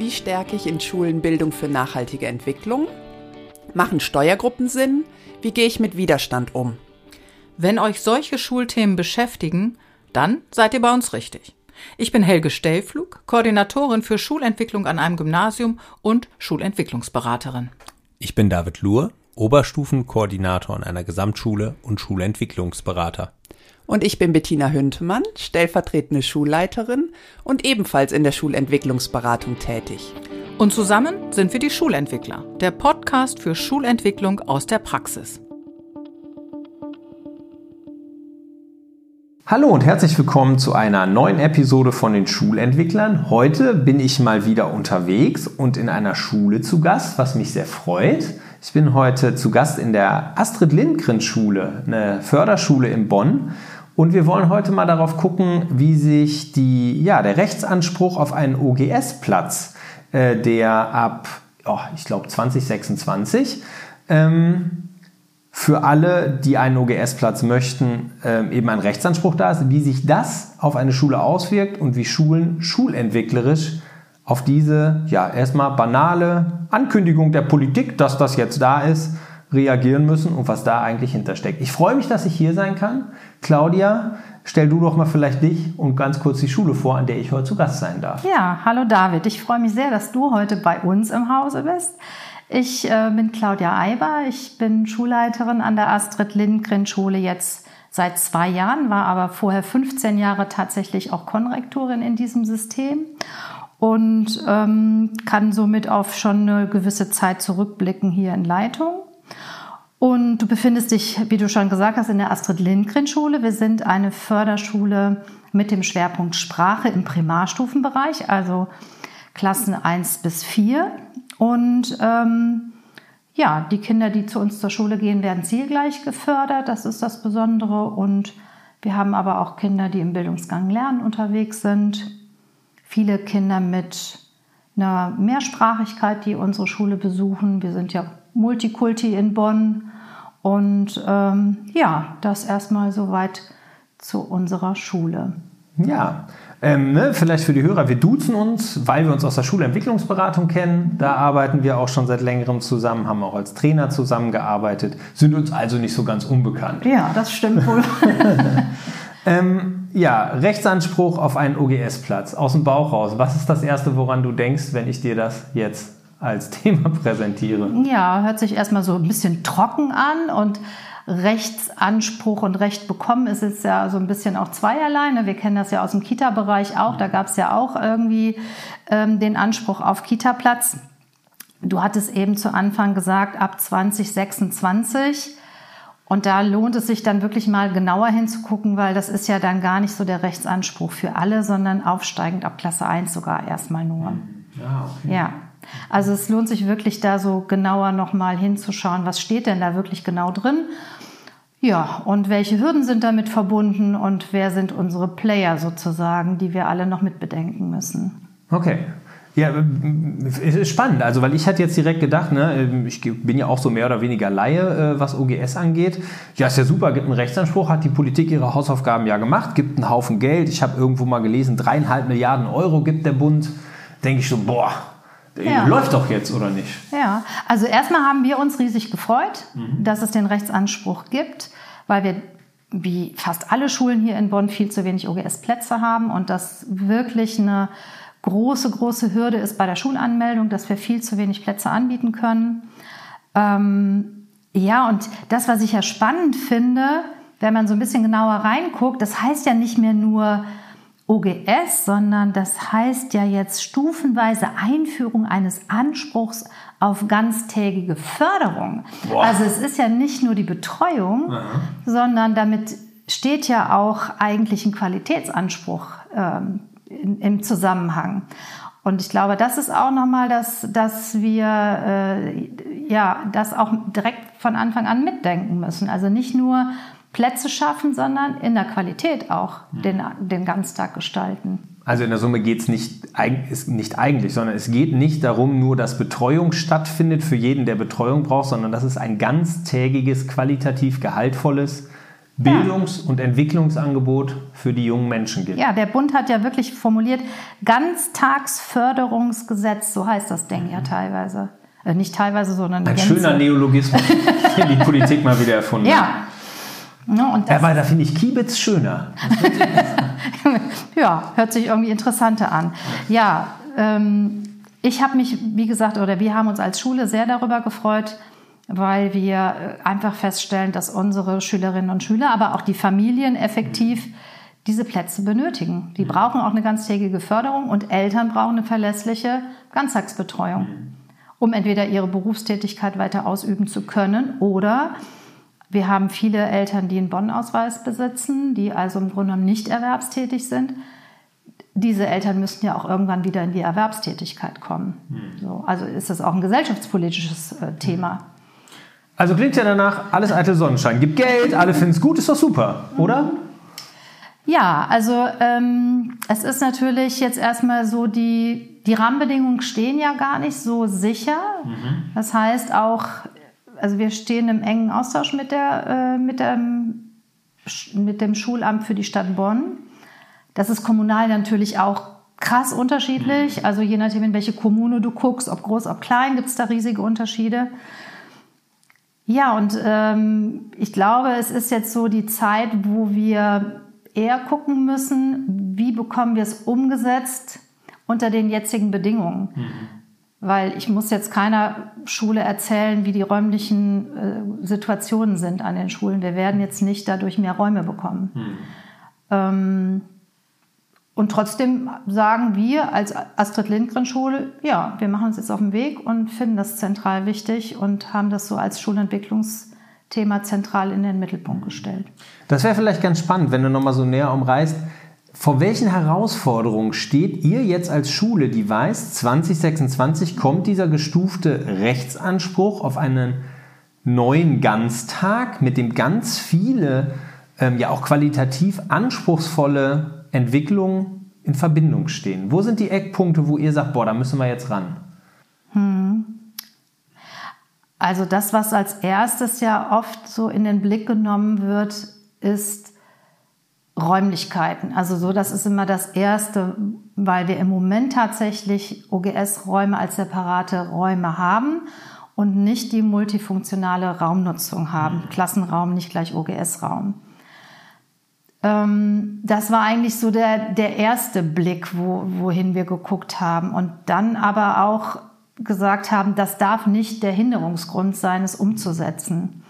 Wie stärke ich in Schulen Bildung für nachhaltige Entwicklung? Machen Steuergruppen Sinn? Wie gehe ich mit Widerstand um? Wenn euch solche Schulthemen beschäftigen, dann seid ihr bei uns richtig. Ich bin Helge Stellflug, Koordinatorin für Schulentwicklung an einem Gymnasium und Schulentwicklungsberaterin. Ich bin David Luhr, Oberstufenkoordinator an einer Gesamtschule und Schulentwicklungsberater. Und ich bin Bettina Hüntemann, stellvertretende Schulleiterin und ebenfalls in der Schulentwicklungsberatung tätig. Und zusammen sind wir die Schulentwickler, der Podcast für Schulentwicklung aus der Praxis. Hallo und herzlich willkommen zu einer neuen Episode von den Schulentwicklern. Heute bin ich mal wieder unterwegs und in einer Schule zu Gast, was mich sehr freut. Ich bin heute zu Gast in der Astrid-Lindgren-Schule, eine Förderschule in Bonn. Und wir wollen heute mal darauf gucken, wie sich der Rechtsanspruch auf einen OGS-Platz, der ab, ich glaube 2026, für alle, die einen OGS-Platz möchten, eben ein Rechtsanspruch da ist, wie sich das auf eine Schule auswirkt und wie Schulen schulentwicklerisch auf diese erstmal banale Ankündigung der Politik, dass das jetzt da ist, reagieren müssen und was da eigentlich hintersteckt. Ich freue mich, dass ich hier sein kann. Claudia, stell du doch mal vielleicht dich und ganz kurz die Schule vor, an der ich heute zu Gast sein darf. Ja, hallo David. Ich freue mich sehr, dass du heute bei uns im Hause bist. Ich bin Claudia Eiber. Ich bin Schulleiterin an der Astrid-Lindgren-Schule jetzt seit 2 Jahren, war aber vorher 15 Jahre tatsächlich auch Konrektorin in diesem System und kann somit auf schon eine gewisse Zeit zurückblicken hier in Leitung. Und du befindest dich, wie du schon gesagt hast, in der Astrid-Lindgren-Schule. Wir sind eine Förderschule mit dem Schwerpunkt Sprache im Primarstufenbereich, also Klassen 1 bis 4. Und die Kinder, die zu uns zur Schule gehen, werden zielgleich gefördert. Das ist das Besondere. Und wir haben aber auch Kinder, die im Bildungsgang Lernen unterwegs sind. Viele Kinder mit einer Mehrsprachigkeit, die unsere Schule besuchen. Wir sind ja Multikulti in Bonn. Und das erstmal soweit zu unserer Schule. Ja, vielleicht für die Hörer, wir duzen uns, weil wir uns aus der Schulentwicklungsberatung kennen. Da arbeiten wir auch schon seit längerem zusammen, haben auch als Trainer zusammengearbeitet, sind uns also nicht so ganz unbekannt. Ja, das stimmt wohl. Rechtsanspruch auf einen OGS-Platz, aus dem Bauch raus. Was ist das Erste, woran du denkst, wenn ich dir das jetzt als Thema präsentiere? Ja, hört sich erstmal so ein bisschen trocken an und Rechtsanspruch und Recht bekommen ist jetzt ja so ein bisschen auch zweierlei. Wir kennen das ja aus dem Kita-Bereich auch. Da gab es ja auch irgendwie den Anspruch auf Kita-Platz. Du hattest eben zu Anfang gesagt, ab 2026. Und da lohnt es sich dann wirklich mal genauer hinzugucken, weil das ist ja dann gar nicht so der Rechtsanspruch für alle, sondern aufsteigend ab Klasse 1 sogar erstmal nur. Ja, okay. Ja. Also es lohnt sich wirklich da so genauer nochmal hinzuschauen, was steht denn da wirklich genau drin? Ja, und welche Hürden sind damit verbunden und wer sind unsere Player sozusagen, die wir alle noch mitbedenken müssen? Okay. Ja, es ist spannend, also weil ich hatte jetzt direkt gedacht, ich bin ja auch so mehr oder weniger Laie, was OGS angeht. Ja, ist ja super, gibt einen Rechtsanspruch, hat die Politik ihre Hausaufgaben ja gemacht, gibt einen Haufen Geld. Ich habe irgendwo mal gelesen, 3,5 Milliarden Euro gibt der Bund. Denke ich so, läuft doch jetzt, oder nicht? Ja, also erstmal haben wir uns riesig gefreut, dass es den Rechtsanspruch gibt, weil wir, wie fast alle Schulen hier in Bonn, viel zu wenig OGS-Plätze haben und das wirklich eine große Hürde ist bei der Schulanmeldung, dass wir viel zu wenig Plätze anbieten können. Und das, was ich ja spannend finde, wenn man so ein bisschen genauer reinguckt, das heißt ja nicht mehr nur OGS, sondern das heißt ja jetzt stufenweise Einführung eines Anspruchs auf ganztägige Förderung. Boah. Also es ist ja nicht nur die Betreuung, sondern damit steht ja auch eigentlich ein Qualitätsanspruch im Zusammenhang. Und ich glaube, das ist auch nochmal, dass wir das auch direkt von Anfang an mitdenken müssen. Also nicht nur Plätze schaffen, sondern in der Qualität auch den Ganztag gestalten. Also in der Summe geht es nicht eigentlich, sondern es geht nicht darum, nur dass Betreuung stattfindet für jeden, der Betreuung braucht, sondern dass es ein ganztägiges, qualitativ gehaltvolles Bildungs- und Entwicklungsangebot für die jungen Menschen gibt. Ja, der Bund hat ja wirklich formuliert, Ganztagsförderungsgesetz, so heißt das Ding ja teilweise. Nicht teilweise, sondern Ein Gänze. schöner Neologismus, den die Politik mal wieder erfunden hat. Ja, und das, Aber da finde ich Kiebitz schöner. ja, hört sich irgendwie interessanter an. Ja, ich habe mich, wie gesagt, oder wir haben uns als Schule sehr darüber gefreut, weil wir einfach feststellen, dass unsere Schülerinnen und Schüler, aber auch die Familien effektiv diese Plätze benötigen. Die brauchen auch eine ganztägige Förderung und Eltern brauchen eine verlässliche Ganztagsbetreuung, um entweder ihre Berufstätigkeit weiter ausüben zu können oder wir haben viele Eltern, die einen Bonn-Ausweis besitzen, die also im Grunde genommen nicht erwerbstätig sind. Diese Eltern müssten ja auch irgendwann wieder in die Erwerbstätigkeit kommen. So, also ist das auch ein gesellschaftspolitisches Thema. Also klingt ja danach, alles eitel Sonnenschein. Gibt Geld, alle finden es gut, ist doch super, oder? Ja, also es ist natürlich jetzt erstmal so, die Rahmenbedingungen stehen ja gar nicht so sicher. Das heißt auch, also wir stehen im engen Austausch mit dem Schulamt für die Stadt Bonn. Das ist kommunal natürlich auch krass unterschiedlich. Also je nachdem, in welche Kommune du guckst, ob groß, ob klein, gibt es da riesige Unterschiede. Ja, und ich glaube, es ist jetzt so die Zeit, wo wir eher gucken müssen, wie bekommen wir es umgesetzt unter den jetzigen Bedingungen. Weil ich muss jetzt keiner Schule erzählen, wie die räumlichen Situationen sind an den Schulen. Wir werden jetzt nicht dadurch mehr Räume bekommen. Und trotzdem sagen wir als Astrid-Lindgren-Schule, ja, wir machen uns jetzt auf den Weg und finden das zentral wichtig und haben das so als Schulentwicklungsthema zentral in den Mittelpunkt gestellt. Das wäre vielleicht ganz spannend, wenn du nochmal so näher umreißt. Vor welchen Herausforderungen steht ihr jetzt als Schule, die weiß, 2026 kommt dieser gestufte Rechtsanspruch auf einen neuen Ganztag, mit dem ganz viele, ja auch qualitativ anspruchsvolle Entwicklungen in Verbindung stehen? Wo sind die Eckpunkte, wo ihr sagt, boah, da müssen wir jetzt ran? Also das, was als erstes ja oft so in den Blick genommen wird, ist Räumlichkeiten. Also so, das ist immer das Erste, weil wir im Moment tatsächlich OGS-Räume als separate Räume haben und nicht die multifunktionale Raumnutzung haben. Klassenraum nicht gleich OGS-Raum. Das war eigentlich so der erste Blick, wohin wir geguckt haben. Und dann aber auch gesagt haben, das darf nicht der Hinderungsgrund sein, es umzusetzen.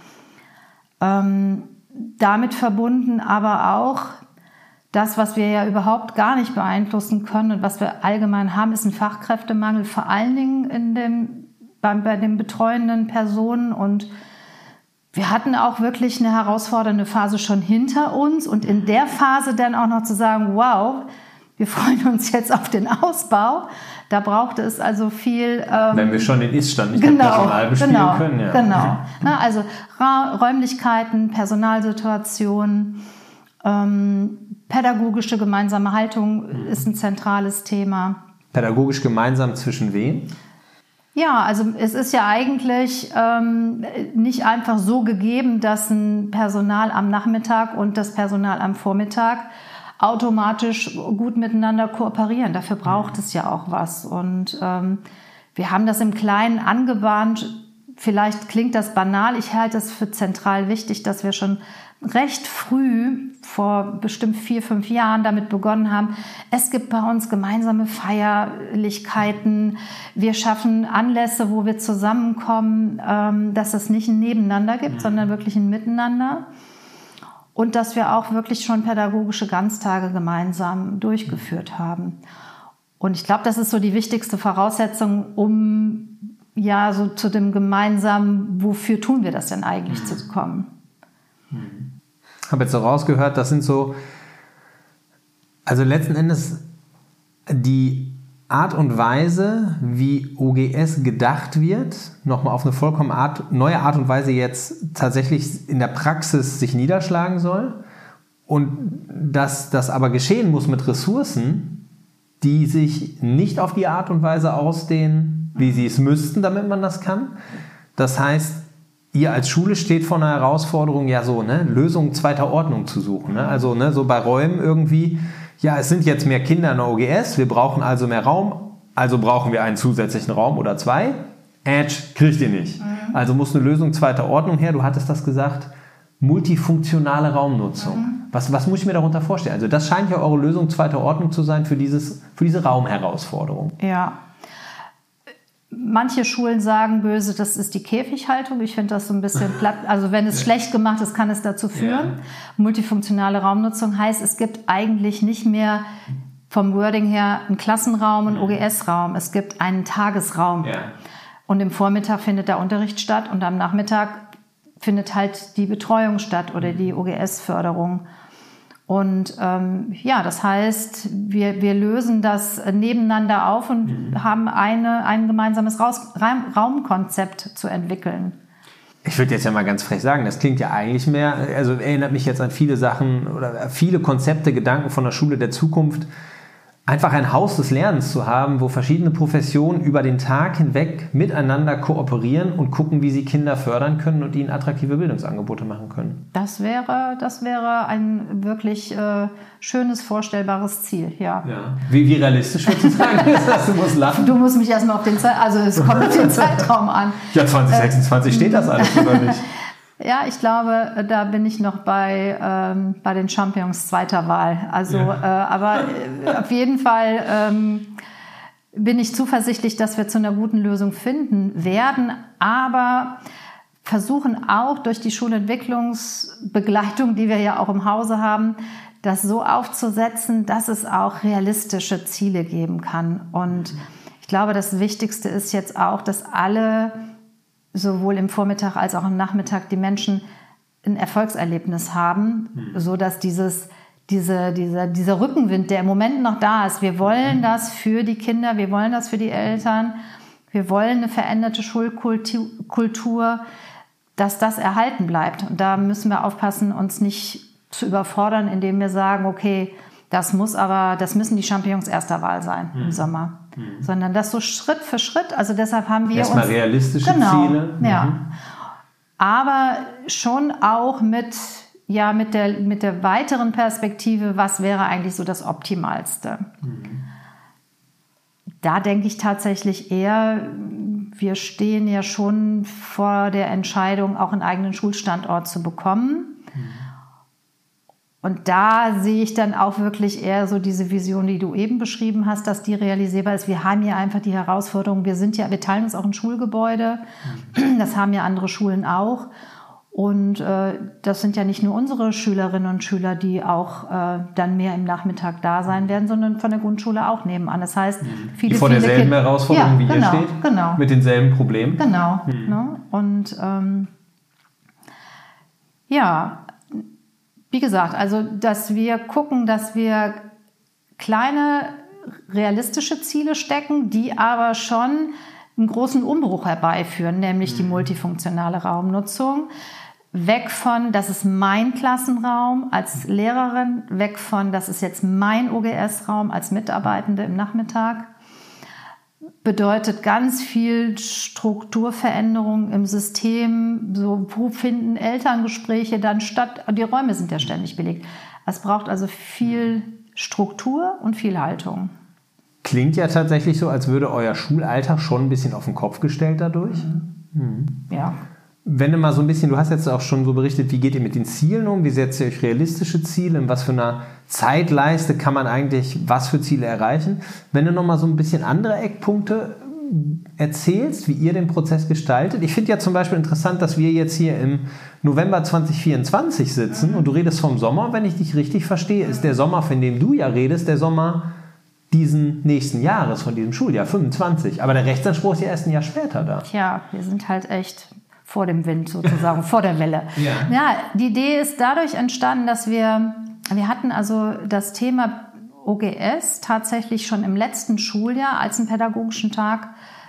Damit verbunden aber auch das, was wir ja überhaupt gar nicht beeinflussen können und was wir allgemein haben, ist ein Fachkräftemangel, vor allen Dingen bei den betreuenden Personen. Und wir hatten auch wirklich eine herausfordernde Phase schon hinter uns und in der Phase dann auch noch zu sagen, wow, wir freuen uns jetzt auf den Ausbau. Da brauchte es also viel... wenn wir schon den Ist-Stand nicht mit Personal bespielen können. Ja. Genau. Na, also Räumlichkeiten, Personalsituation, pädagogische gemeinsame Haltung ist ein zentrales Thema. Pädagogisch gemeinsam zwischen wem? Ja, also es ist ja eigentlich nicht einfach so gegeben, dass ein Personal am Nachmittag und das Personal am Vormittag automatisch gut miteinander kooperieren. Dafür braucht es ja auch was. Und wir haben das im Kleinen angebahnt. Vielleicht klingt das banal. Ich halte es für zentral wichtig, dass wir schon recht früh, vor bestimmt 4-5 Jahren, damit begonnen haben. Es gibt bei uns gemeinsame Feierlichkeiten. Wir schaffen Anlässe, wo wir zusammenkommen, dass es nicht ein Nebeneinander gibt, sondern wirklich ein Miteinander. Und dass wir auch wirklich schon pädagogische Ganztage gemeinsam durchgeführt haben. Und ich glaube, das ist so die wichtigste Voraussetzung, um ja so zu dem gemeinsamen, wofür tun wir das denn eigentlich, zu kommen. Ich habe jetzt so rausgehört, das sind so, also letzten Endes die Art und Weise, wie OGS gedacht wird, nochmal auf eine vollkommen neue Art und Weise jetzt tatsächlich in der Praxis sich niederschlagen soll und dass das aber geschehen muss mit Ressourcen, die sich nicht auf die Art und Weise ausdehnen, wie sie es müssten, damit man das kann. Das heißt, ihr als Schule steht vor einer Herausforderung, ja so, ne, Lösungen zweiter Ordnung zu suchen. Ne? Also ne, so bei Räumen irgendwie, ja, es sind jetzt mehr Kinder in der OGS, wir brauchen also mehr Raum, also brauchen wir einen zusätzlichen Raum oder 2. Kriegt ihr nicht. Also muss eine Lösung zweiter Ordnung her. Du hattest das gesagt, multifunktionale Raumnutzung. Was muss ich mir darunter vorstellen? Also das scheint ja eure Lösung zweiter Ordnung zu sein für diese Raumherausforderung. Ja. Manche Schulen sagen böse, das ist die Käfighaltung. Ich finde das so ein bisschen platt. Also wenn es schlecht gemacht ist, kann es dazu führen. Ja. Multifunktionale Raumnutzung heißt, es gibt eigentlich nicht mehr vom Wording her einen Klassenraum, einen OGS-Raum. Es gibt einen Tagesraum. Ja. Und im Vormittag findet der Unterricht statt und am Nachmittag findet halt die Betreuung statt oder die OGS-Förderung. Und das heißt, wir lösen das nebeneinander auf und haben ein gemeinsames Raumkonzept zu entwickeln. Ich würde jetzt ja mal ganz frech sagen, das klingt ja eigentlich mehr, also erinnert mich jetzt an viele Sachen oder viele Konzepte, Gedanken von der Schule der Zukunft. Einfach ein Haus des Lernens zu haben, wo verschiedene Professionen über den Tag hinweg miteinander kooperieren und gucken, wie sie Kinder fördern können und ihnen attraktive Bildungsangebote machen können. Das wäre ein wirklich schönes, vorstellbares Ziel, ja. Wie realistisch würdest du sagen? Du musst lachen. Du musst mich erstmal auf es kommt auf den Zeitraum an. Ja, 2026 steht das alles, oder nicht? Ja, ich glaube, da bin ich noch bei den Champions zweiter Wahl. Also, aber auf jeden Fall bin ich zuversichtlich, dass wir zu einer guten Lösung finden werden, aber versuchen auch durch die Schulentwicklungsbegleitung, die wir ja auch im Hause haben, das so aufzusetzen, dass es auch realistische Ziele geben kann. Und ich glaube, das Wichtigste ist jetzt auch, dass alle sowohl im Vormittag als auch im Nachmittag die Menschen ein Erfolgserlebnis haben, so dass dieser Rückenwind, der im Moment noch da ist, wir wollen das für die Kinder, wir wollen das für die Eltern, wir wollen eine veränderte Schulkultur, dass das erhalten bleibt. Und da müssen wir aufpassen, uns nicht zu überfordern, indem wir sagen, okay, das müssen die Champions erster Wahl sein im Sommer. Sondern das so Schritt für Schritt, also deshalb haben wir erstmal realistische Ziele. Ja. Aber schon auch mit der weiteren Perspektive, was wäre eigentlich so das Optimalste. Da denke ich tatsächlich eher, wir stehen ja schon vor der Entscheidung, auch einen eigenen Schulstandort zu bekommen. Und da sehe ich dann auch wirklich eher so diese Vision, die du eben beschrieben hast, dass die realisierbar ist. Wir haben hier einfach die Herausforderung, wir teilen uns auch ein Schulgebäude. Das haben ja andere Schulen auch. Und das sind ja nicht nur unsere Schülerinnen und Schüler, die auch dann mehr im Nachmittag da sein werden, sondern von der Grundschule auch nebenan. Das heißt, die vor derselben Herausforderung wie ihr steht? Genau. Mit denselben Problemen? Genau. Ne? Und wie gesagt, also dass wir gucken, dass wir kleine, realistische Ziele stecken, die aber schon einen großen Umbruch herbeiführen, nämlich die multifunktionale Raumnutzung. Weg von, das ist mein Klassenraum als Lehrerin, weg von, das ist jetzt mein OGS-Raum als Mitarbeitende im Nachmittag. Bedeutet ganz viel Strukturveränderung im System. So, wo finden Elterngespräche dann statt? Die Räume sind ja ständig belegt. Es braucht also viel Struktur und viel Haltung. Klingt ja tatsächlich so, als würde euer Schulalltag schon ein bisschen auf den Kopf gestellt dadurch. Ja. Wenn du mal so ein bisschen, du hast jetzt auch schon so berichtet, wie geht ihr mit den Zielen um? Wie setzt ihr euch realistische Ziele? In was für einer Zeitleiste kann man eigentlich was für Ziele erreichen? Wenn du noch mal so ein bisschen andere Eckpunkte erzählst, wie ihr den Prozess gestaltet. Ich finde ja zum Beispiel interessant, dass wir jetzt hier im November 2024 sitzen und du redest vom Sommer. Wenn ich dich richtig verstehe, ist der Sommer, von dem du ja redest, der Sommer diesen nächsten Jahres, von diesem Schuljahr 25. Aber der Rechtsanspruch ist ja erst ein Jahr später da. Tja, wir sind halt echt vor dem Wind sozusagen, vor der Welle. Ja, die Idee ist dadurch entstanden, dass wir hatten also das Thema OGS tatsächlich schon im letzten Schuljahr als einen pädagogischen Tag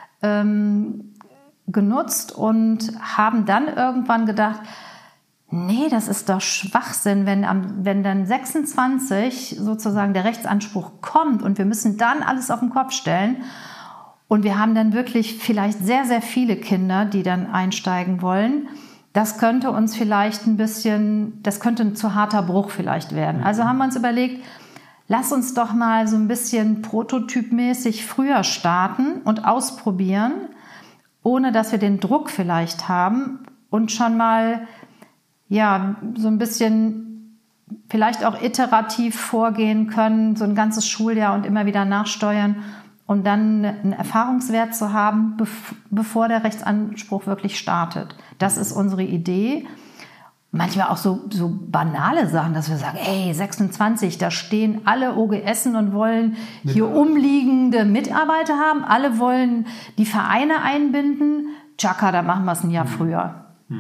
genutzt und haben dann irgendwann gedacht, nee, das ist doch Schwachsinn, wenn dann 26 sozusagen der Rechtsanspruch kommt und wir müssen dann alles auf den Kopf stellen. Und wir haben dann wirklich vielleicht sehr, sehr viele Kinder, die dann einsteigen wollen. das könnte uns vielleicht das könnte ein zu harter Bruch vielleicht werden. Also haben wir uns überlegt, lass uns doch mal so ein bisschen prototypmäßig früher starten und ausprobieren, ohne dass wir den Druck vielleicht haben und schon mal so ein bisschen vielleicht auch iterativ vorgehen können, so ein ganzes Schuljahr und immer wieder nachsteuern, um dann einen Erfahrungswert zu haben, bevor der Rechtsanspruch wirklich startet. Das ist unsere Idee. Manchmal auch so banale Sachen, dass wir sagen, 26, da stehen alle OGSen und wollen hier umliegende Mitarbeiter haben. Alle wollen die Vereine einbinden. Tschakka, da machen wir es ein Jahr früher.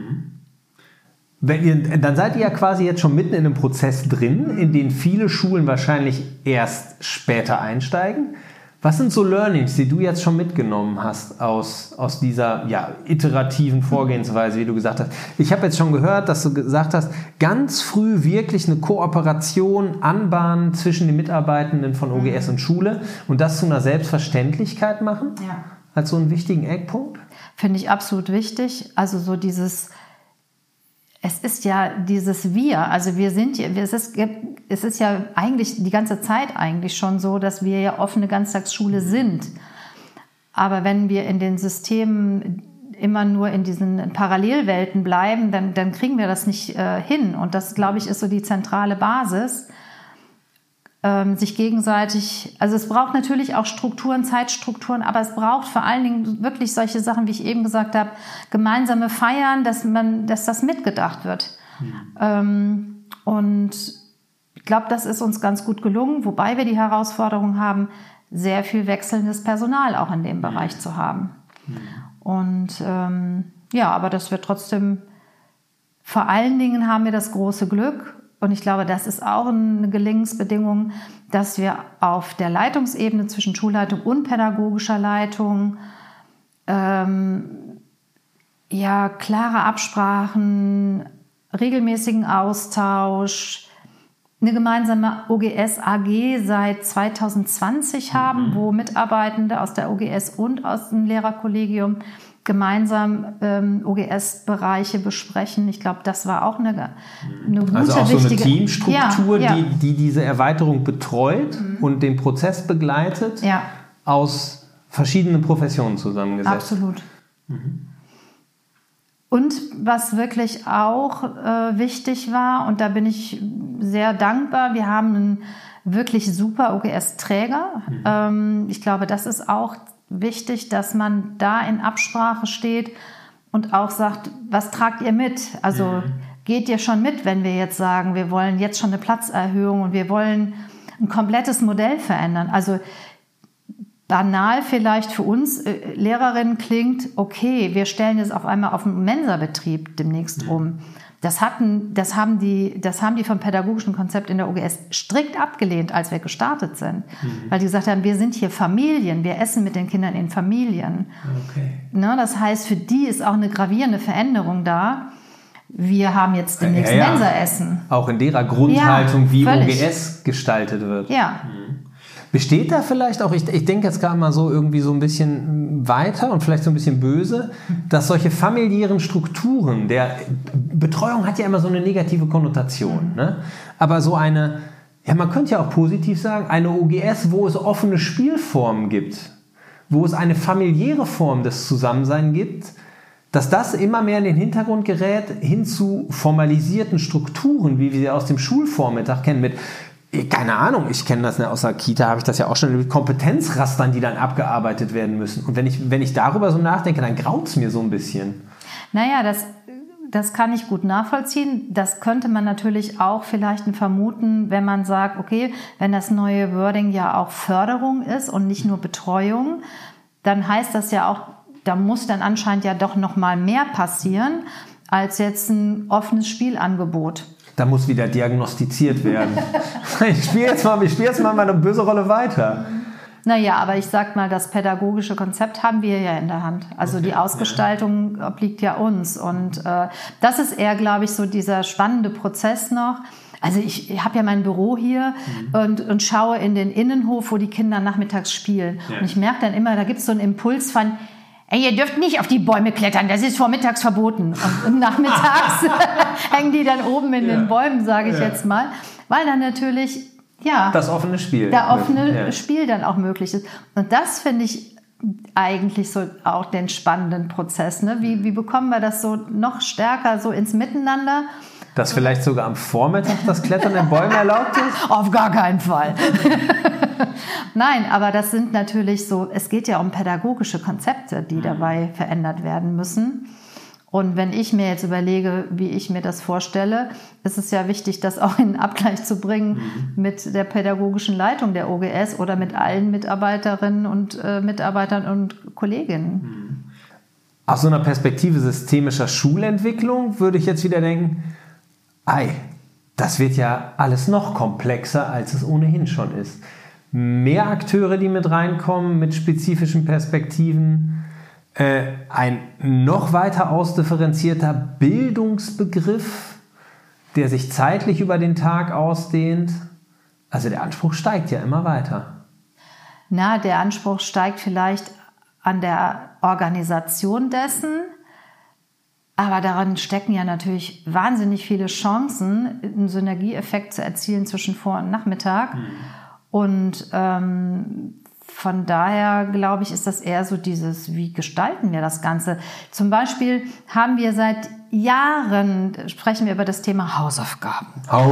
Dann seid ihr ja quasi jetzt schon mitten in einem Prozess drin, in den viele Schulen wahrscheinlich erst später einsteigen. Was sind so Learnings, die du jetzt schon mitgenommen hast aus dieser iterativen Vorgehensweise, wie du gesagt hast? Ich habe jetzt schon gehört, dass du gesagt hast, ganz früh wirklich eine Kooperation anbahnen zwischen den Mitarbeitenden von OGS und Schule und das zu einer Selbstverständlichkeit machen, als so einen wichtigen Eckpunkt? Finde ich absolut wichtig. Also so es ist ja dieses Wir, also es ist ja eigentlich die ganze Zeit eigentlich schon so, dass wir ja offene Ganztagsschule sind. Aber wenn wir in den Systemen immer nur in diesen Parallelwelten bleiben, dann kriegen wir das nicht hin. Und das, glaube ich, ist so die zentrale Basis, sich gegenseitig, also es braucht natürlich auch Strukturen, Zeitstrukturen, aber es braucht vor allen Dingen wirklich solche Sachen, wie ich eben gesagt habe, gemeinsame Feiern, dass das mitgedacht wird. Und ich glaube, das ist uns ganz gut gelungen, wobei wir die Herausforderung haben, sehr viel wechselndes Personal auch in dem Bereich zu haben. Und aber das wird trotzdem, vor allen Dingen haben wir das große Glück, und ich glaube, das ist auch eine Gelingensbedingung, dass wir auf der Leitungsebene zwischen Schulleitung und pädagogischer Leitung klare Absprachen, regelmäßigen Austausch, eine gemeinsame OGS AG seit 2020 haben, wo Mitarbeitende aus der OGS und aus dem Lehrerkollegium gemeinsam OGS-Bereiche besprechen. Ich glaube, das war auch eine gute, also auch so eine wichtige Teamstruktur, die diese Erweiterung betreut und den Prozess begleitet, aus verschiedenen Professionen zusammengesetzt. Absolut. Und was wirklich auch wichtig war, und da bin ich sehr dankbar, wir haben einen wirklich super OGS-Träger. Ich glaube, das ist auch wichtig, dass man da in Absprache steht und auch sagt, was tragt ihr mit? Also geht ihr schon mit, wenn wir jetzt sagen, wir wollen jetzt schon eine Platzerhöhung und wir wollen ein komplettes Modell verändern? Also banal vielleicht für uns Lehrerinnen klingt, okay, wir stellen jetzt auf einmal auf einen Mensa-Betrieb demnächst um. Das haben die vom pädagogischen Konzept in der OGS strikt abgelehnt, als wir gestartet sind. Weil die gesagt haben, wir sind hier Familien, wir essen mit den Kindern in Familien. Okay. Ne, das heißt, für die ist auch eine gravierende Veränderung da. Wir haben jetzt demnächst Mensa-Essen. Auch in derer Grundhaltung, wie OGS gestaltet wird. Ja. Besteht da vielleicht auch, ich denke jetzt gerade mal so irgendwie so ein bisschen weiter und vielleicht so ein bisschen böse, dass solche familiären Strukturen, der Betreuung hat ja immer so eine negative Konnotation, ne? Aber so eine, man könnte ja auch positiv sagen, eine OGS, wo es offene Spielformen gibt, wo es eine familiäre Form des Zusammenseins gibt, dass das immer mehr in den Hintergrund gerät, hin zu formalisierten Strukturen, wie wir sie aus dem Schulvormittag kennen, mit keine Ahnung, ich kenne das aus der Kita, habe ich das ja auch schon mit Kompetenzrastern, die dann abgearbeitet werden müssen. Und wenn ich darüber so nachdenke, dann graut es mir so ein bisschen. Naja, das kann ich gut nachvollziehen. Das könnte man natürlich auch vielleicht vermuten, wenn man sagt, okay, wenn das neue Wording ja auch Förderung ist und nicht nur Betreuung, dann heißt das ja auch, da muss dann anscheinend ja doch noch mal mehr passieren, als jetzt ein offenes Spielangebot. Da muss wieder diagnostiziert werden. Ich spiele jetzt mal eine böse Rolle weiter. Naja, aber ich sag mal, das pädagogische Konzept haben wir ja in der Hand. Also die Ausgestaltung obliegt ja uns. Und das ist eher, glaube ich, so dieser spannende Prozess noch. Also ich habe ja mein Büro hier und schaue in den Innenhof, wo die Kinder nachmittags spielen. Ja. Und ich merke dann immer, da gibt es so einen Impuls von, Ey, ihr dürft nicht auf die Bäume klettern, das ist vormittags verboten. Und nachmittags hängen die dann oben in den Bäumen, sage ich jetzt mal. Weil dann natürlich, das offene Spiel. Spiel dann auch möglich ist. Und das finde ich eigentlich so auch den spannenden Prozess. Ne? Wie bekommen wir das so noch stärker so ins Miteinander? Dass vielleicht sogar am Vormittag das Klettern in Bäumen erlaubt ist? Auf gar keinen Fall. Nein, aber das sind natürlich so, es geht ja um pädagogische Konzepte, die dabei verändert werden müssen. Und wenn ich mir jetzt überlege, wie ich mir das vorstelle, ist es ja wichtig, das auch in Abgleich zu bringen mit der pädagogischen Leitung der OGS oder mit allen Mitarbeiterinnen und Mitarbeitern und Kolleginnen. Aus so einer Perspektive systemischer Schulentwicklung würde ich jetzt wieder denken, das wird ja alles noch komplexer, als es ohnehin schon ist. Mehr Akteure, die mit reinkommen, mit spezifischen Perspektiven, ein noch weiter ausdifferenzierter Bildungsbegriff, der sich zeitlich über den Tag ausdehnt. Also der Anspruch steigt ja immer weiter. Der Anspruch steigt vielleicht an der Organisation dessen, aber daran stecken ja natürlich wahnsinnig viele Chancen, einen Synergieeffekt zu erzielen zwischen Vor- und Nachmittag. Und von daher, glaube ich, ist das eher so dieses, wie gestalten wir das Ganze? Zum Beispiel haben wir seit Jahren, sprechen wir über das Thema Hausaufgaben.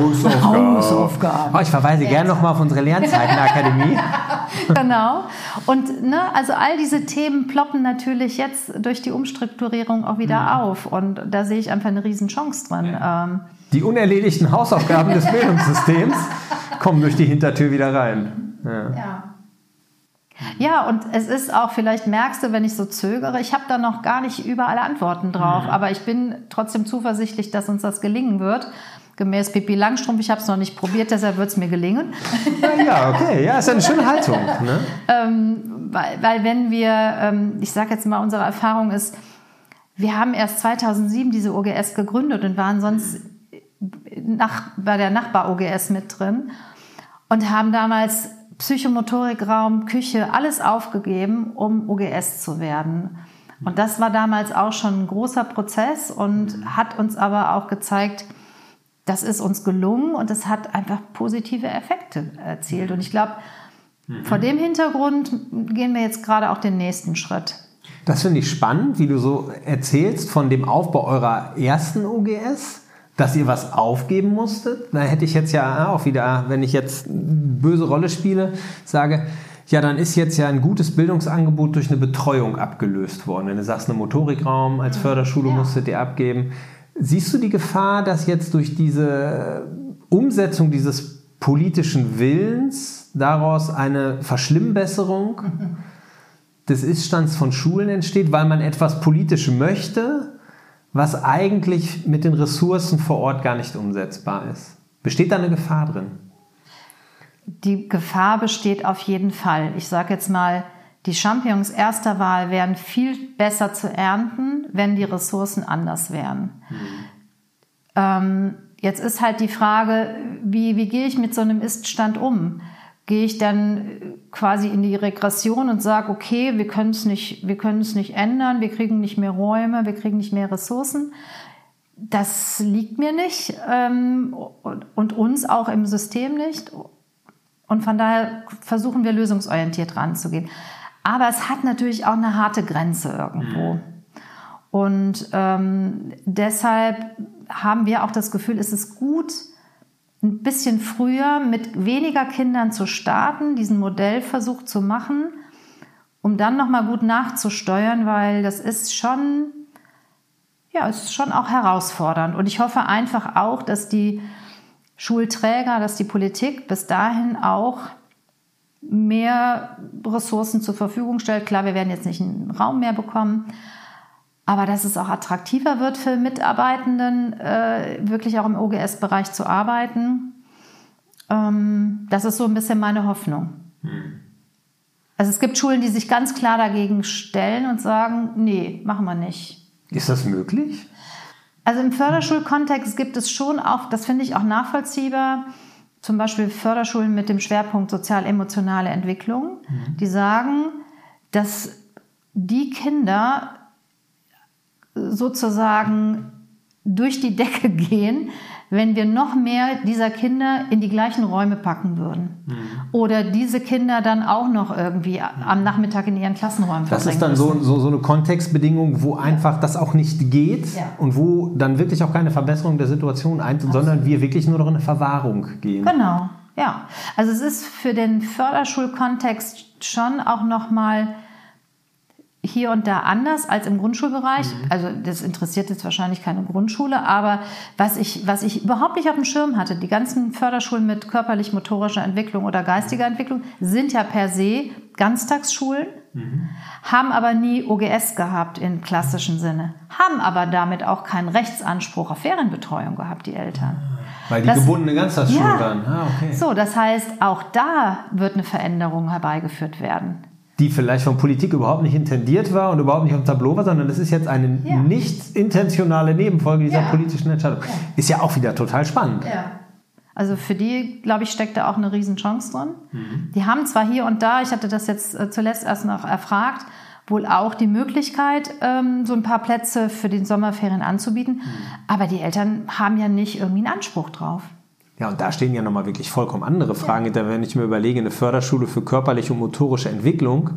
Ich verweise gerne nochmal auf unsere Lernzeitenakademie. Genau. Und also all diese Themen ploppen natürlich jetzt durch die Umstrukturierung auch wieder auf. Und da sehe ich einfach eine Riesenchance drin. Die unerledigten Hausaufgaben des Bildungssystems kommen durch die Hintertür wieder rein. Ja, und es ist auch, vielleicht merkst du, wenn ich so zögere, ich habe da noch gar nicht überall Antworten drauf, aber ich bin trotzdem zuversichtlich, dass uns das gelingen wird. Gemäß Pippi Langstrumpf, ich habe es noch nicht probiert, deshalb wird es mir gelingen. Ist eine schöne Haltung. Ne? Weil wenn wir, ich sage jetzt mal, unsere Erfahrung ist, wir haben erst 2007 diese OGS gegründet und waren sonst bei der Nachbar-OGS mit drin und haben damals Psychomotorikraum, Küche, alles aufgegeben, um OGS zu werden. Und das war damals auch schon ein großer Prozess und hat uns aber auch gezeigt, das ist uns gelungen und es hat einfach positive Effekte erzielt. Und ich glaube, vor dem Hintergrund gehen wir jetzt gerade auch den nächsten Schritt. Das finde ich spannend, wie du so erzählst von dem Aufbau eurer ersten OGS, dass ihr was aufgeben musstet. Da hätte ich jetzt ja auch wieder, wenn ich jetzt eine böse Rolle spiele, sage, ja, dann ist jetzt ja ein gutes Bildungsangebot durch eine Betreuung abgelöst worden. Wenn du sagst, einen Motorikraum als Förderschule musstet ihr abgeben. Siehst du die Gefahr, dass jetzt durch diese Umsetzung dieses politischen Willens daraus eine Verschlimmbesserung des Iststands von Schulen entsteht, weil man etwas politisch möchte, was eigentlich mit den Ressourcen vor Ort gar nicht umsetzbar ist? Besteht da eine Gefahr drin? Die Gefahr besteht auf jeden Fall. Ich sage jetzt mal, die Champignons erster Wahl wären viel besser zu ernten, wenn die Ressourcen anders wären. Jetzt ist halt die Frage, wie gehe ich mit so einem Iststand um? Gehe ich dann quasi in die Regression und sage, okay, wir können es nicht ändern, wir kriegen nicht mehr Räume, wir kriegen nicht mehr Ressourcen. Das liegt mir nicht und uns auch im System nicht. Und von daher versuchen wir lösungsorientiert ranzugehen. Aber es hat natürlich auch eine harte Grenze irgendwo. Und deshalb haben wir auch das Gefühl, es ist gut, ein bisschen früher mit weniger Kindern zu starten, diesen Modellversuch zu machen, um dann nochmal gut nachzusteuern, weil das ist schon auch herausfordernd. Und ich hoffe einfach auch, dass die Schulträger, dass die Politik bis dahin auch mehr Ressourcen zur Verfügung stellt. Klar, wir werden jetzt nicht einen Raum mehr bekommen, aber dass es auch attraktiver wird für Mitarbeitenden, wirklich auch im OGS-Bereich zu arbeiten. Das ist so ein bisschen meine Hoffnung. Also es gibt Schulen, die sich ganz klar dagegen stellen und sagen, nee, machen wir nicht. Ist das möglich? Also im Förderschulkontext gibt es schon auch, das finde ich auch nachvollziehbar, zum Beispiel Förderschulen mit dem Schwerpunkt sozial-emotionale Entwicklung, die sagen, dass die Kinder sozusagen durch die Decke gehen, wenn wir noch mehr dieser Kinder in die gleichen Räume packen würden. Oder diese Kinder dann auch noch irgendwie am Nachmittag in ihren Klassenräumen verbringen. Das ist dann so eine Kontextbedingung, wo einfach das auch nicht geht und wo dann wirklich auch keine Verbesserung der Situation eintritt, sondern wir wirklich nur noch in eine Verwahrung gehen. Genau, ja. Also es ist für den Förderschulkontext schon auch nochmal hier und da anders als im Grundschulbereich. Also das interessiert jetzt wahrscheinlich keine Grundschule, aber was ich überhaupt nicht auf dem Schirm hatte, die ganzen Förderschulen mit körperlich-motorischer Entwicklung oder geistiger Entwicklung sind ja per se Ganztagsschulen, haben aber nie OGS gehabt im klassischen Sinne, haben aber damit auch keinen Rechtsanspruch auf Ferienbetreuung gehabt, die Eltern. Weil die gebundene Ganztagsschule waren. Okay. So, das heißt, auch da wird eine Veränderung herbeigeführt werden. Die vielleicht von Politik überhaupt nicht intendiert war und überhaupt nicht auf dem Tableau war, sondern das ist jetzt eine nicht intentionale Nebenfolge dieser politischen Entscheidung. Ist ja auch wieder total spannend. Ja. Also für die, glaube ich, steckt da auch eine Riesenchance drin. Die haben zwar hier und da, ich hatte das jetzt zuletzt erst noch erfragt, wohl auch die Möglichkeit, so ein paar Plätze für die Sommerferien anzubieten, aber die Eltern haben ja nicht irgendwie einen Anspruch drauf. Ja, und da stehen ja nochmal wirklich vollkommen andere Fragen hinter, wenn ich mir überlege, eine Förderschule für körperliche und motorische Entwicklung,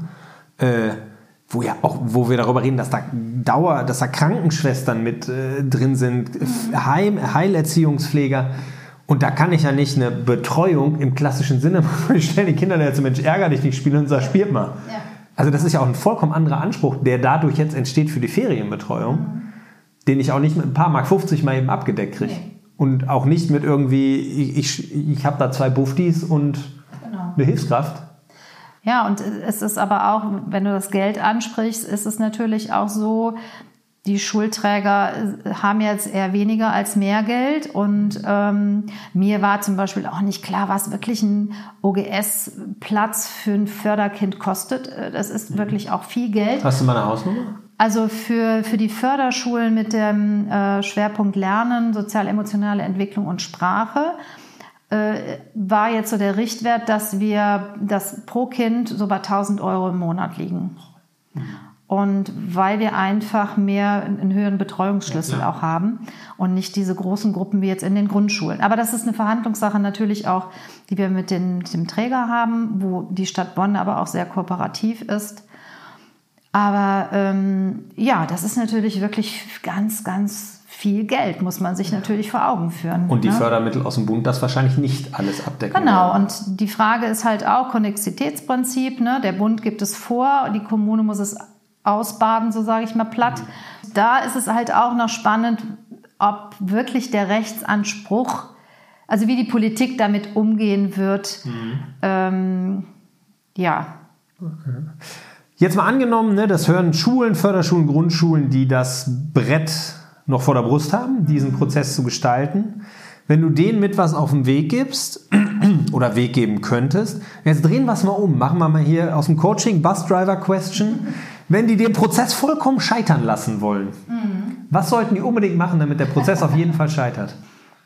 wo wir darüber reden, dass da Krankenschwestern mit drin sind, Heilerziehungspfleger. Und da kann ich ja nicht eine Betreuung im klassischen Sinne machen. Ich stelle den Kindern jetzt, Mensch, ärger dich nicht, spielen und sag, spielt mal. Ja. Also das ist ja auch ein vollkommen anderer Anspruch, der dadurch jetzt entsteht für die Ferienbetreuung, den ich auch nicht mit ein paar Mark 50 mal eben abgedeckt kriege. Nee. Und auch nicht mit irgendwie, ich habe da 2 Buftis und eine Hilfskraft. Ja, und es ist aber auch, wenn du das Geld ansprichst, ist es natürlich auch so, die Schulträger haben jetzt eher weniger als mehr Geld. Und mir war zum Beispiel auch nicht klar, was wirklich ein OGS-Platz für ein Förderkind kostet. Das ist wirklich auch viel Geld. Hast du mal eine Hausnummer? Also für die Förderschulen mit dem Schwerpunkt Lernen, sozial-emotionale Entwicklung und Sprache war jetzt so der Richtwert, dass wir das pro Kind so bei 1.000 € im Monat liegen. Und weil wir einfach einen höheren Betreuungsschlüssel auch haben und nicht diese großen Gruppen wie jetzt in den Grundschulen. Aber das ist eine Verhandlungssache natürlich auch, die wir mit dem Träger haben, wo die Stadt Bonn aber auch sehr kooperativ ist. Aber das ist natürlich wirklich ganz, ganz viel Geld, muss man sich natürlich vor Augen führen. Und die Fördermittel aus dem Bund das wahrscheinlich nicht alles abdecken. Genau, und die Frage ist halt auch Konnexitätsprinzip. Ne? Der Bund gibt es vor, die Kommune muss es ausbaden, so sage ich mal platt. Da ist es halt auch noch spannend, ob wirklich der Rechtsanspruch, also wie die Politik damit umgehen wird. Okay. Jetzt mal angenommen, das hören Schulen, Förderschulen, Grundschulen, die das Brett noch vor der Brust haben, diesen Prozess zu gestalten. Wenn du denen mit was auf den Weg gibst oder Weg geben könntest, jetzt drehen wir es mal um, machen wir mal hier aus dem Coaching Bus Driver Question. Wenn die den Prozess vollkommen scheitern lassen wollen, was sollten die unbedingt machen, damit der Prozess auf jeden Fall scheitert?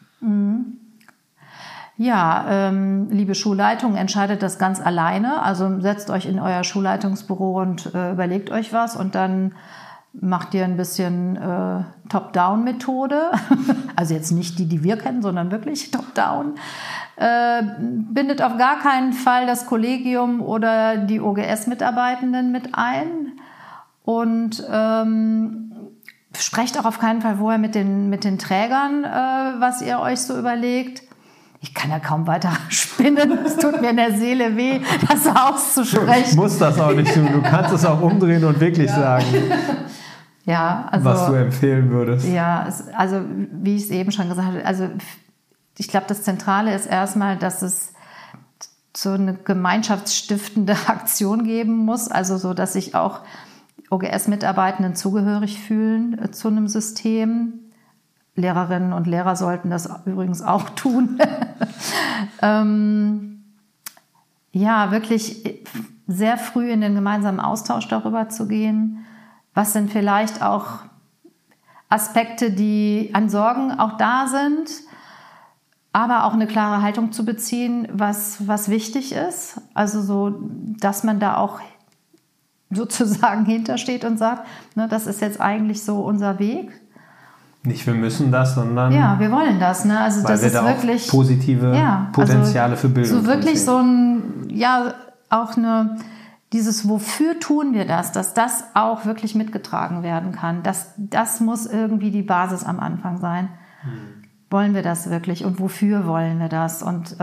Ja, liebe Schulleitung, entscheidet das ganz alleine. Also setzt euch in euer Schulleitungsbüro und überlegt euch was und dann macht ihr ein bisschen Top-Down-Methode. Also jetzt nicht die wir kennen, sondern wirklich Top-Down. Bindet auf gar keinen Fall das Kollegium oder die OGS-Mitarbeitenden mit ein. Und sprecht auch auf keinen Fall vorher mit den Trägern, was ihr euch so überlegt. Ich kann ja kaum weiter spinnen. Es tut mir in der Seele weh, das auszusprechen. Du musst das auch nicht tun. Du kannst es auch umdrehen und wirklich sagen, was du empfehlen würdest. Ja, also wie ich es eben schon gesagt habe, also ich glaube, das Zentrale ist erstmal, dass es so eine gemeinschaftsstiftende Aktion geben muss, also so, dass sich auch OGS-Mitarbeitenden zugehörig fühlen zu einem System. Lehrerinnen und Lehrer sollten das übrigens auch tun. Wirklich sehr früh in den gemeinsamen Austausch darüber zu gehen. Was sind vielleicht auch Aspekte, die an Sorgen auch da sind, aber auch eine klare Haltung zu beziehen, was wichtig ist. Also so, dass man da auch sozusagen hintersteht und sagt, ne, das ist jetzt eigentlich so unser Weg. Nicht wir müssen das, sondern ja, wir wollen das. Ne? Also weil das wir ist da wirklich auch positive Potenziale für Bildung so wirklich sehen. so ein, auch dieses wofür tun wir das, dass das auch wirklich mitgetragen werden kann. Das muss irgendwie die Basis am Anfang sein. Wollen wir das wirklich und wofür wollen wir das? Und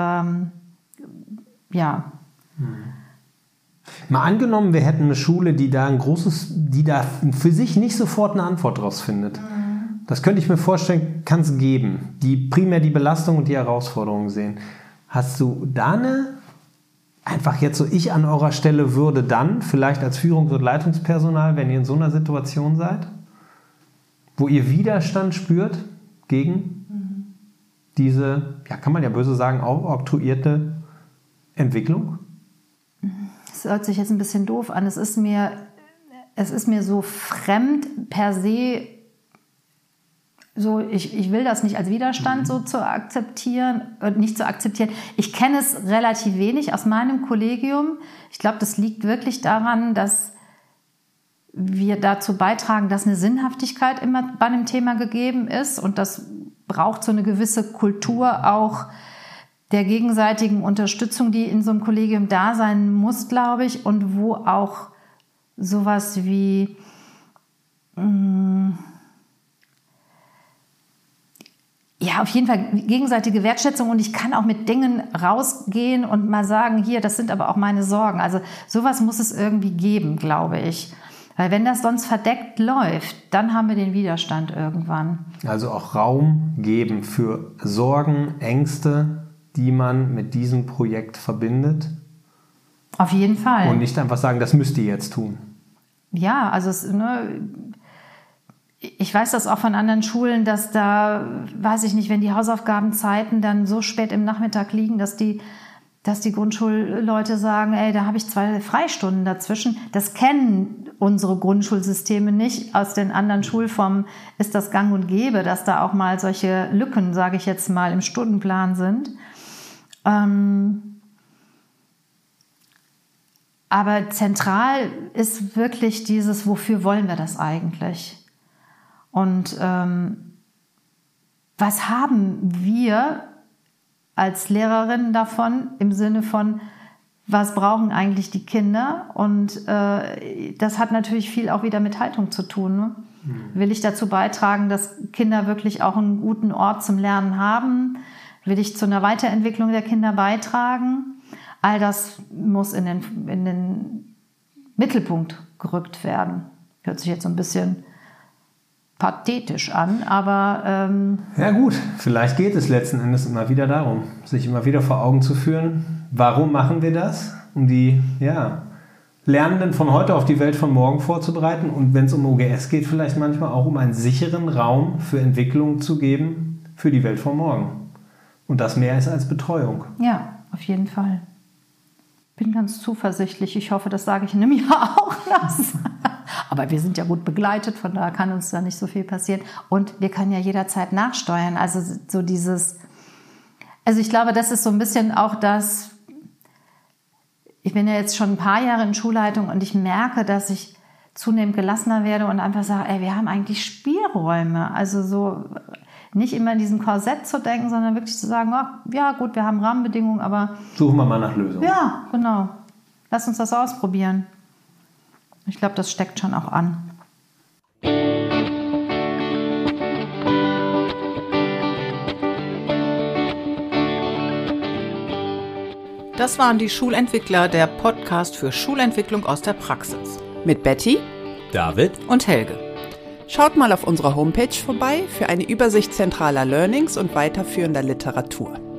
Mal angenommen, wir hätten eine Schule, die da für sich nicht sofort eine Antwort draus findet. Das könnte ich mir vorstellen, kann es geben, die primär die Belastung und die Herausforderungen sehen. Hast du da einfach jetzt so, ich an eurer Stelle würde dann, vielleicht als Führungs- und Leitungspersonal, wenn ihr in so einer Situation seid, wo ihr Widerstand spürt gegen diese, kann man ja böse sagen, auch oktroyierte Entwicklung? Das hört sich jetzt ein bisschen doof an. Es ist mir so fremd per se. So, ich will das nicht als Widerstand so zu akzeptieren, nicht zu akzeptieren. Ich kenne es relativ wenig aus meinem Kollegium. Ich glaube, das liegt wirklich daran, dass wir dazu beitragen, dass eine Sinnhaftigkeit immer bei einem Thema gegeben ist. Und das braucht so eine gewisse Kultur auch der gegenseitigen Unterstützung, die in so einem Kollegium da sein muss, glaube ich. Und wo auch sowas wie auf jeden Fall gegenseitige Wertschätzung, und ich kann auch mit Dingen rausgehen und mal sagen, hier, das sind aber auch meine Sorgen. Also sowas muss es irgendwie geben, glaube ich. Weil wenn das sonst verdeckt läuft, dann haben wir den Widerstand irgendwann. Also auch Raum geben für Sorgen, Ängste, die man mit diesem Projekt verbindet. Auf jeden Fall. Und nicht einfach sagen, das müsst ihr jetzt tun. Ja, also ich weiß das auch von anderen Schulen, dass da, weiß ich nicht, wenn die Hausaufgabenzeiten dann so spät im Nachmittag liegen, dass die Grundschulleute sagen, da habe ich 2 Freistunden dazwischen. Das kennen unsere Grundschulsysteme nicht. Aus den anderen Schulformen ist das gang und gäbe, dass da auch mal solche Lücken, sage ich jetzt mal, im Stundenplan sind. Aber zentral ist wirklich dieses, wofür wollen wir das eigentlich? Und was haben wir als Lehrerinnen davon im Sinne von, was brauchen eigentlich die Kinder? Und das hat natürlich viel auch wieder mit Haltung zu tun. Ne? Will ich dazu beitragen, dass Kinder wirklich auch einen guten Ort zum Lernen haben? Will ich zu einer Weiterentwicklung der Kinder beitragen? All das muss in den Mittelpunkt gerückt werden. Hört sich jetzt so ein bisschen pathetisch an, aber ja gut, vielleicht geht es letzten Endes immer wieder darum, sich immer wieder vor Augen zu führen, warum machen wir das? Um die Lernenden von heute auf die Welt von morgen vorzubereiten, und wenn es um OGS geht, vielleicht manchmal auch um einen sicheren Raum für Entwicklung zu geben für die Welt von morgen. Und das mehr ist als Betreuung. Ja, auf jeden Fall. Bin ganz zuversichtlich. Ich hoffe, das sage ich in einem Jahr auch noch. Aber wir sind ja gut begleitet, von daher kann uns da nicht so viel passieren. Und wir können ja jederzeit nachsteuern. Also so ich glaube, das ist so ein bisschen auch das, ich bin ja jetzt schon ein paar Jahre in Schulleitung und ich merke, dass ich zunehmend gelassener werde und einfach sage, wir haben eigentlich Spielräume. Also so nicht immer in diesem Korsett zu denken, sondern wirklich zu sagen, ja gut, wir haben Rahmenbedingungen, aber suchen wir mal nach Lösungen. Ja, genau. Lass uns das ausprobieren. Ich glaube, das steckt schon auch an. Das waren die Schulentwickler, der Podcast für Schulentwicklung aus der Praxis. Mit Betty, David und Helge. Schaut mal auf unserer Homepage vorbei für eine Übersicht zentraler Learnings und weiterführender Literatur.